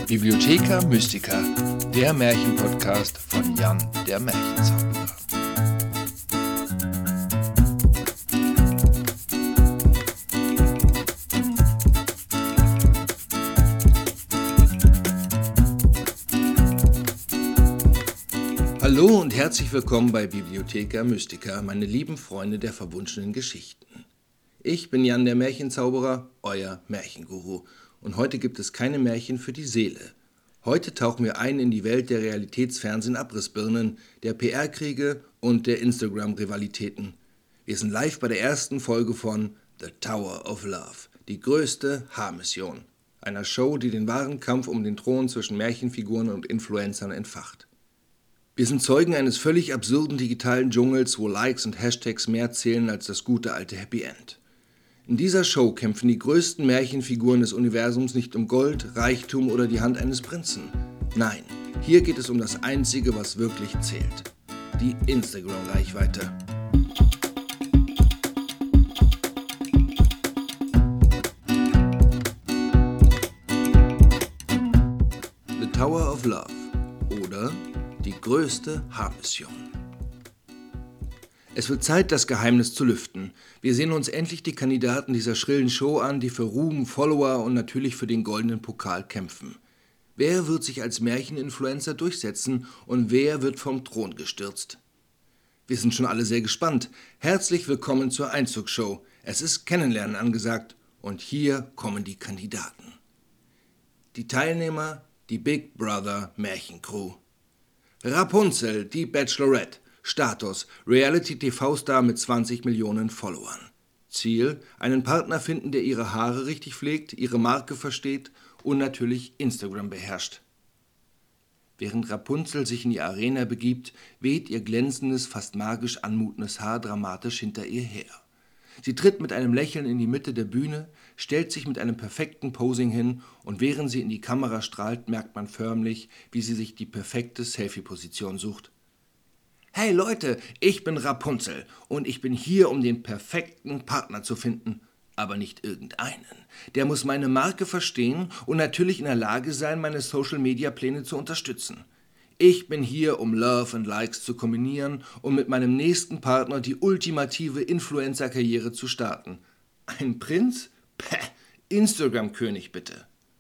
Bibliotheca Mystica, der Märchenpodcast von Jan, der Märchenzauberer. Hallo und herzlich willkommen bei Bibliotheca Mystica, meine lieben Freunde der verwunschenen Geschichten. Ich bin Jan, der Märchenzauberer, euer Märchenguru. Und heute gibt es keine Märchen für die Seele. Heute tauchen wir ein in die Welt der Realitätsfernsehen-Abrissbirnen, der PR-Kriege und der Instagram-Rivalitäten. Wir sind live bei der ersten Folge von The Tower of Love, die größte Haarmission, einer Show, die den wahren Kampf um den Thron zwischen Märchenfiguren und Influencern entfacht. Wir sind Zeugen eines völlig absurden digitalen Dschungels, wo Likes und Hashtags mehr zählen als das gute alte Happy End. In dieser Show kämpfen die größten Märchenfiguren des Universums nicht um Gold, Reichtum oder die Hand eines Prinzen. Nein, hier geht es um das Einzige, was wirklich zählt: die Instagram-Reichweite. The Tower of Love oder die größte Haarmission. Es wird Zeit, das Geheimnis zu lüften. Wir sehen uns endlich die Kandidaten dieser schrillen Show an, die für Ruhm, Follower und natürlich für den goldenen Pokal kämpfen. Wer wird sich als Märcheninfluencer durchsetzen und wer wird vom Thron gestürzt? Wir sind schon alle sehr gespannt. Herzlich willkommen zur Einzugsshow. Es ist Kennenlernen angesagt und hier kommen die Kandidaten. Die Teilnehmer, die Big Brother Märchencrew. Rapunzel, die Bachelorette. Status: Reality-TV-Star mit 20 Millionen Followern. Ziel: einen Partner finden, der ihre Haare richtig pflegt, ihre Marke versteht und natürlich Instagram beherrscht. Während Rapunzel sich in die Arena begibt, weht ihr glänzendes, fast magisch anmutendes Haar dramatisch hinter ihr her. Sie tritt mit einem Lächeln in die Mitte der Bühne, stellt sich mit einem perfekten Posing hin und während sie in die Kamera strahlt, merkt man förmlich, wie sie sich die perfekte Selfie-Position sucht. Hey Leute, ich bin Rapunzel und ich bin hier, um den perfekten Partner zu finden. Aber nicht irgendeinen. Der muss meine Marke verstehen und natürlich in der Lage sein, meine Social-Media-Pläne zu unterstützen. Ich bin hier, um Love und Likes zu kombinieren und mit meinem nächsten Partner die ultimative Influencer-Karriere zu starten. Ein Prinz? Päh, Instagram-König bitte.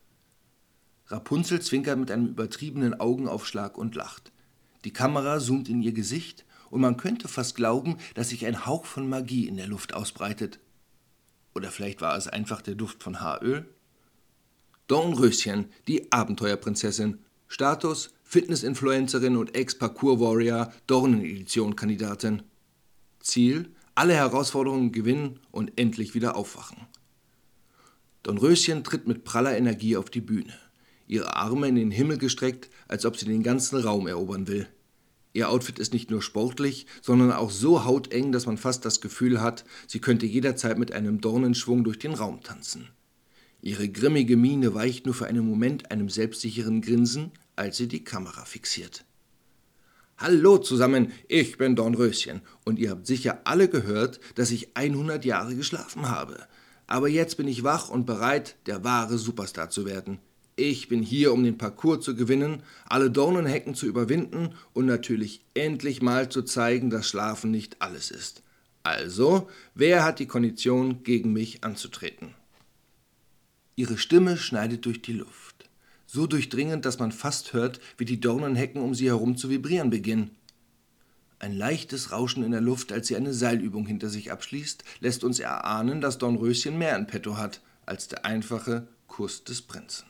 Rapunzel zwinkert mit einem übertriebenen Augenaufschlag und lacht. Die Kamera zoomt in ihr Gesicht und man könnte fast glauben, dass sich ein Hauch von Magie in der Luft ausbreitet. Oder vielleicht war es einfach der Duft von Haaröl? Dornröschen, die Abenteuerprinzessin. Status: Fitness-Influencerin und Ex-Parkour-Warrior, Dornen-Edition-Kandidatin. Ziel: alle Herausforderungen gewinnen und endlich wieder aufwachen. Dornröschen tritt mit praller Energie auf die Bühne. Ihre Arme in den Himmel gestreckt, als ob sie den ganzen Raum erobern will. Ihr Outfit ist nicht nur sportlich, sondern auch so hauteng, dass man fast das Gefühl hat, sie könnte jederzeit mit einem Dornenschwung durch den Raum tanzen. Ihre grimmige Miene weicht nur für einen Moment einem selbstsicheren Grinsen, als sie die Kamera fixiert. Hallo zusammen, ich bin Dornröschen und ihr habt sicher alle gehört, dass ich 100 Jahre geschlafen habe. Aber jetzt bin ich wach und bereit, der wahre Superstar zu werden. Ich bin hier, um den Parcours zu gewinnen, alle Dornenhecken zu überwinden und natürlich endlich mal zu zeigen, dass Schlafen nicht alles ist. Also, wer hat die Kondition, gegen mich anzutreten? Ihre Stimme schneidet durch die Luft. So durchdringend, dass man fast hört, wie die Dornenhecken um sie herum zu vibrieren beginnen. Ein leichtes Rauschen in der Luft, als sie eine Seilübung hinter sich abschließt, lässt uns erahnen, dass Dornröschen mehr in petto hat, als der einfache Kuss des Prinzen.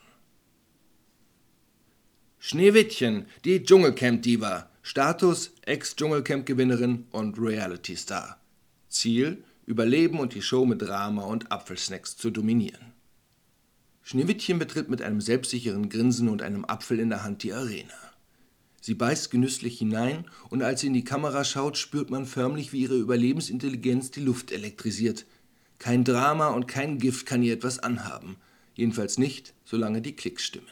Schneewittchen, die Dschungelcamp-Diva. Status: Ex-Dschungelcamp-Gewinnerin und Reality-Star. Ziel: Überleben und die Show mit Drama und Apfelsnacks zu dominieren. Schneewittchen betritt mit einem selbstsicheren Grinsen und einem Apfel in der Hand die Arena. Sie beißt genüsslich hinein und als sie in die Kamera schaut, spürt man förmlich, wie ihre Überlebensintelligenz die Luft elektrisiert. Kein Drama und kein Gift kann ihr etwas anhaben. Jedenfalls nicht, solange die Klicks stimmen.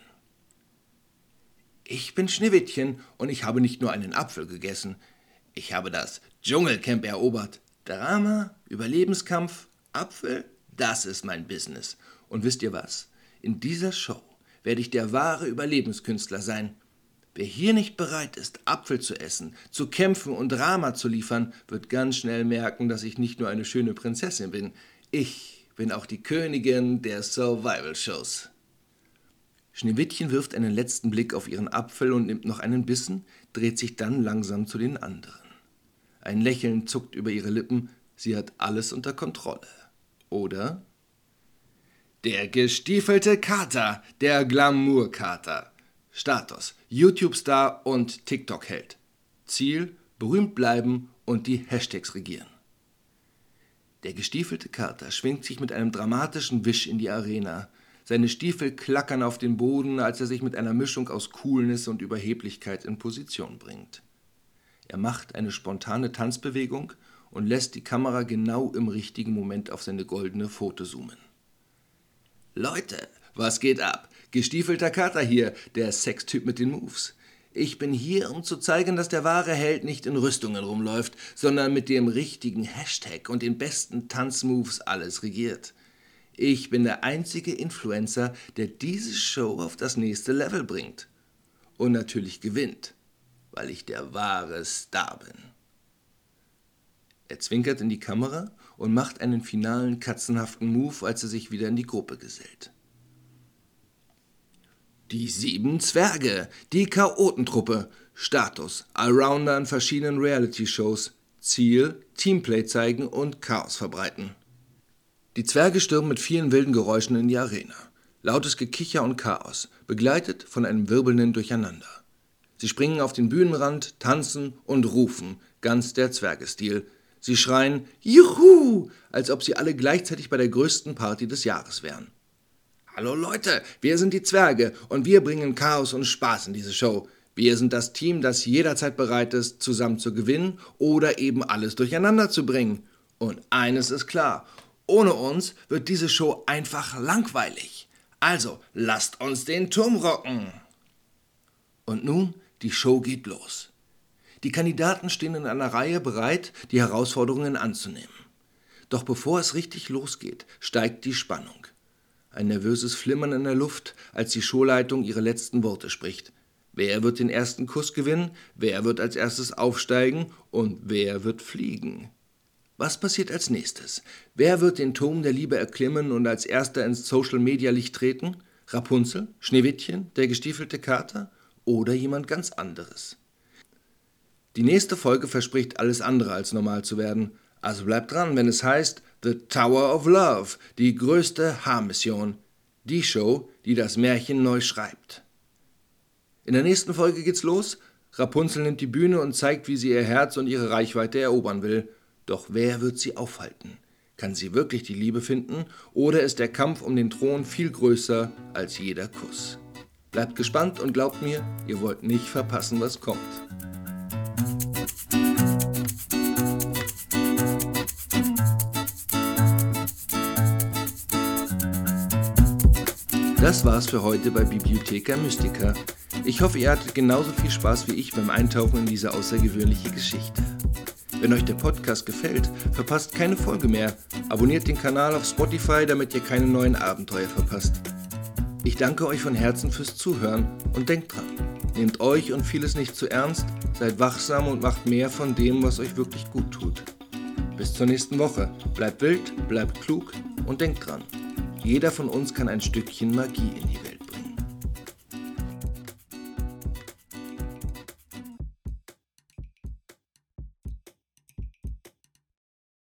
Ich bin Schneewittchen und ich habe nicht nur einen Apfel gegessen. Ich habe das Dschungelcamp erobert. Drama, Überlebenskampf, Apfel, das ist mein Business. Und wisst ihr was? In dieser Show werde ich der wahre Überlebenskünstler sein. Wer hier nicht bereit ist, Apfel zu essen, zu kämpfen und Drama zu liefern, wird ganz schnell merken, dass ich nicht nur eine schöne Prinzessin bin. Ich bin auch die Königin der Survival-Shows. Schneewittchen wirft einen letzten Blick auf ihren Apfel und nimmt noch einen Bissen, dreht sich dann langsam zu den anderen. Ein Lächeln zuckt über ihre Lippen, sie hat alles unter Kontrolle. Oder? Der gestiefelte Kater, der Glamour-Kater. Status: YouTube-Star und TikTok-Held. Ziel: berühmt bleiben und die Hashtags regieren. Der gestiefelte Kater schwingt sich mit einem dramatischen Wisch in die Arena. Seine Stiefel klackern auf den Boden, als er sich mit einer Mischung aus Coolness und Überheblichkeit in Position bringt. Er macht eine spontane Tanzbewegung und lässt die Kamera genau im richtigen Moment auf seine goldene Pfote zoomen. Leute, was geht ab? Gestiefelter Kater hier, der Sextyp mit den Moves. Ich bin hier, um zu zeigen, dass der wahre Held nicht in Rüstungen rumläuft, sondern mit dem richtigen Hashtag und den besten Tanzmoves alles regiert. Ich bin der einzige Influencer, der diese Show auf das nächste Level bringt. Und natürlich gewinnt, weil ich der wahre Star bin. Er zwinkert in die Kamera und macht einen finalen katzenhaften Move, als er sich wieder in die Gruppe gesellt. Die 7 Zwerge, die Chaotentruppe, Status: Allrounder in verschiedenen Reality-Shows, Ziel: Teamplay zeigen und Chaos verbreiten. Die Zwerge stürmen mit vielen wilden Geräuschen in die Arena. Lautes Gekicher und Chaos, begleitet von einem wirbelnden Durcheinander. Sie springen auf den Bühnenrand, tanzen und rufen, ganz der Zwergestil. Sie schreien Juhu, als ob sie alle gleichzeitig bei der größten Party des Jahres wären. Hallo Leute, wir sind die Zwerge und wir bringen Chaos und Spaß in diese Show. Wir sind das Team, das jederzeit bereit ist, zusammen zu gewinnen oder eben alles durcheinander zu bringen. Und eines ist klar: Ohne uns wird diese Show einfach langweilig. Also, lasst uns den Turm rocken. Und nun, die Show geht los. Die Kandidaten stehen in einer Reihe bereit, die Herausforderungen anzunehmen. Doch bevor es richtig losgeht, steigt die Spannung. Ein nervöses Flimmern in der Luft, als die Showleitung ihre letzten Worte spricht. Wer wird den ersten Kuss gewinnen? Wer wird als erstes aufsteigen? Und wer wird fliegen? Was passiert als nächstes? Wer wird den Turm der Liebe erklimmen und als erster ins Social-Media-Licht treten? Rapunzel? Schneewittchen? Der gestiefelte Kater? Oder jemand ganz anderes? Die nächste Folge verspricht alles andere als normal zu werden. Also bleibt dran, wenn es heißt The Tower of Love, die größte Haarmission. Die Show, die das Märchen neu schreibt. In der nächsten Folge geht's los. Rapunzel nimmt die Bühne und zeigt, wie sie ihr Herz und ihre Reichweite erobern will. Doch wer wird sie aufhalten? Kann sie wirklich die Liebe finden? Oder ist der Kampf um den Thron viel größer als jeder Kuss? Bleibt gespannt und glaubt mir, ihr wollt nicht verpassen, was kommt. Das war's für heute bei Bibliotheca Mystica. Ich hoffe, ihr hattet genauso viel Spaß wie ich beim Eintauchen in diese außergewöhnliche Geschichte. Wenn euch der Podcast gefällt, verpasst keine Folge mehr. Abonniert den Kanal auf Spotify, damit ihr keine neuen Abenteuer verpasst. Ich danke euch von Herzen fürs Zuhören und denkt dran, nehmt euch und vieles nicht zu ernst, seid wachsam und macht mehr von dem, was euch wirklich gut tut. Bis zur nächsten Woche. Bleibt wild, bleibt klug und denkt dran. Jeder von uns kann ein Stückchen Magie in die Welt